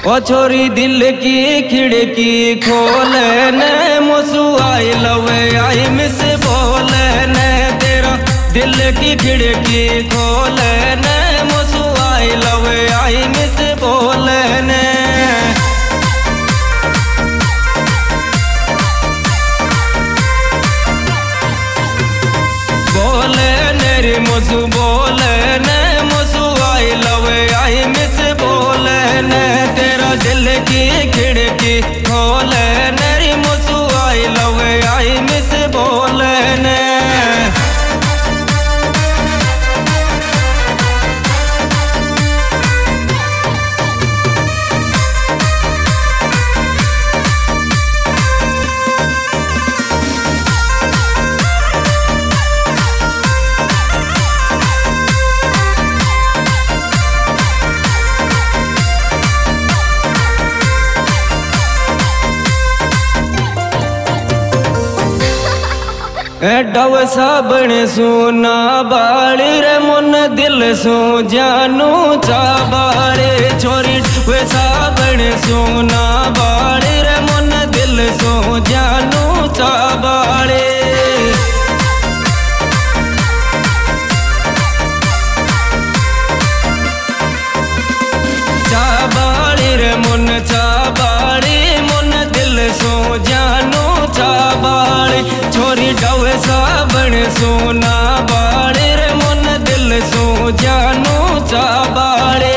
ओ छोरी दिल की खिड़की खोले ने मुसु आई लव आई मिस बोले ने तेरा दिल की खिड़की खोले ने मुसु आई लव आई मिस बोले ने बोले ने रे मुसु बोले ने मुसु आई लव आई मिस बोले ने तेरा दिल की खिड़की खोले ने रे मुसु आई लव आई मिस बोले ने डव साबण सुना बाड़ी रे मुन दिल सु जानू चाबाड़े छोरी वे साबण सुना बाड़ी रे मुन दिल सु जानू चाबाड़े चाबाड़ी रे मुन चाबाड़ी मुन दिल सु जानू चाबाड़ी छोरी डव साबण सुना बाड़े रे मुन दिल सु जानू चाबाड़े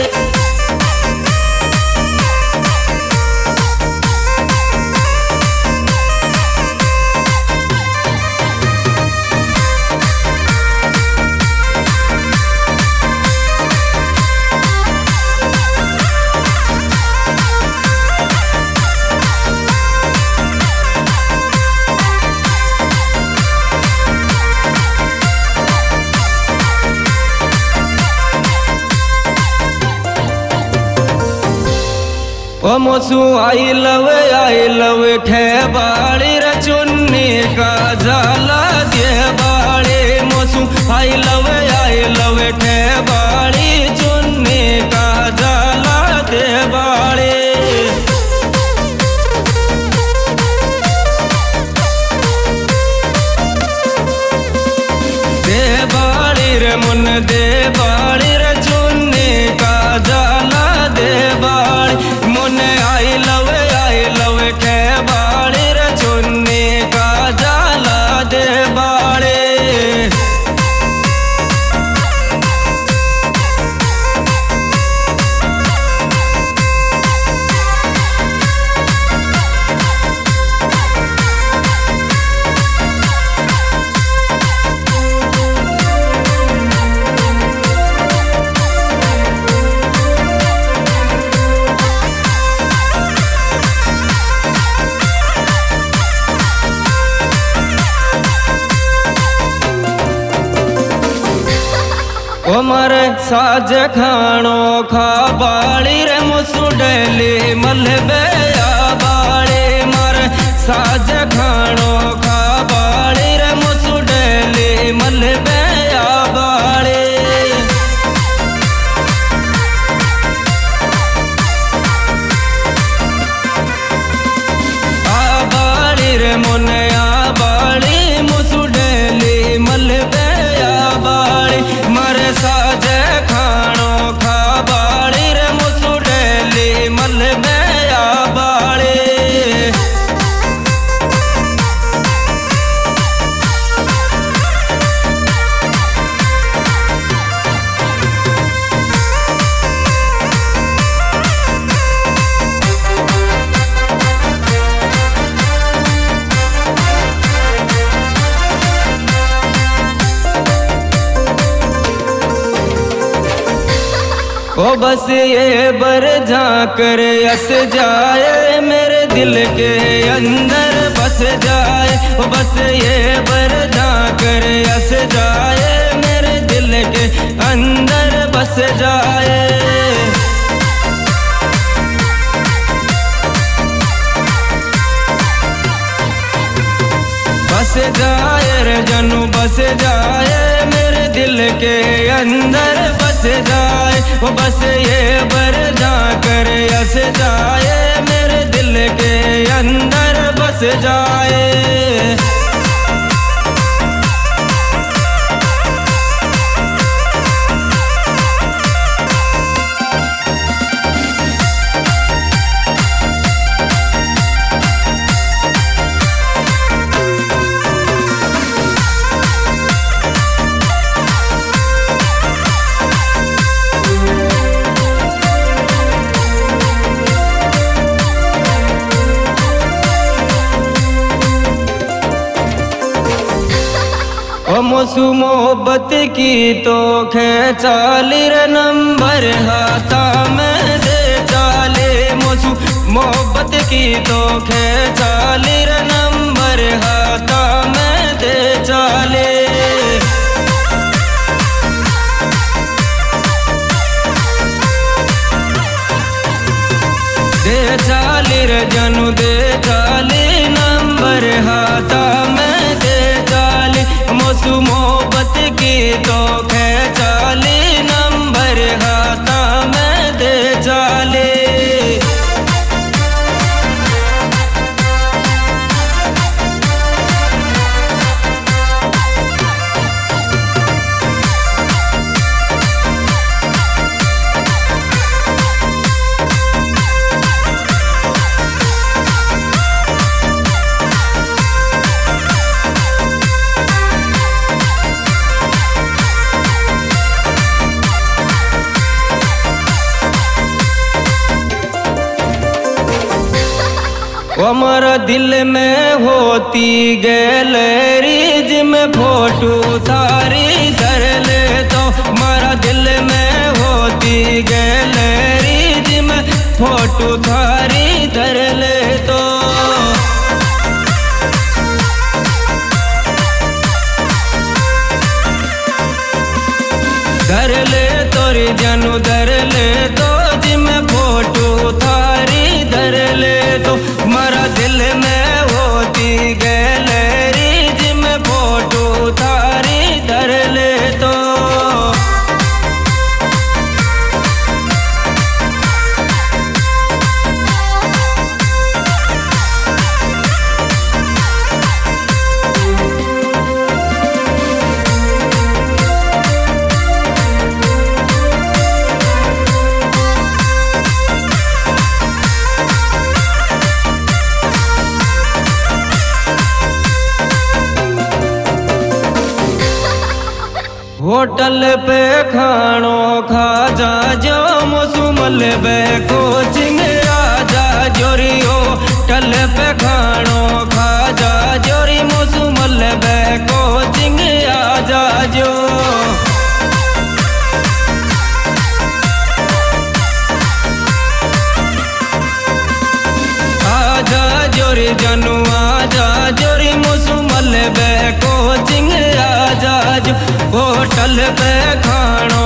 ओ मुसु आई लव ठे बाड़ी रे चुन्नी का जाला दे बाड़े मुसु आई लव ठे बाड़ी चुन्नी का जाला दे बाड़े दे बाड़ी रे मुन दे बाड़ी रे चुन्नी का जाला दे बाड़ी आई लव के बाड़ी रे चुन्नी का जाला दे बाड़े ओ मारे साज खानो खा बाड़ी रे मुसु डेली मलबे आ बाड़े मारे साज खानो खा बाड़ी रे मुसु डेली मलबे आ बाड़े आ बाड़ी रे मुन आ बाड़ी मुसु डेली मलबे आ बाड़ी मारे साज खानो खा बाड़ी रे मुसु डेली मलबे आ बाड़े ओ बस ये बर झांकर अस जाए मेरे दिल के अंदर बस जाए ओ बस ये बर झांकर अस जाए मेरे दिल के अंदर बस जाए बस जाए रे जनू बस जाए मेरे दिल के अंदर बस जाए वो बस ये बर जाकर कर यस जाए, मेरे दिल के अंदर बस जाए। मोसू मोहब्बत की तो खेचालिर नंबर हाथा में दे चाले। मोसू मोहब्बत की तो खेचालिर नंबर हाथा में दे चाले। दे चालिर जनू दे चाली नंबर हाथा में दे चाली। मोसू मोहब्बत की तो खेचाली नंबर हाथा में दे चाली। हमारा दिल में होती गैलरी जिसमें फोटो थारी धर ले तो। हमारा दिल में होती गैलरी जिसमें फोटो थारी धर ले तो। धर ले तोरी जानू धर ले तो, जिसमें फोटो थारी धर ले तो। हमारा दिल में होती गैलरी जिसमें फोटो थारी धर ले तो। होटल पे खानो खा जा जो, मोसुमल बे कोचिंग आ जा जोरी। होटल पे खानो खा जा जोरी, मोसुमल बे कोचिंग आ जा जो। आजा जोरी जनू आजा जोरी, मोसुमल बे कोचिंग आजा जो। होटल पे खानो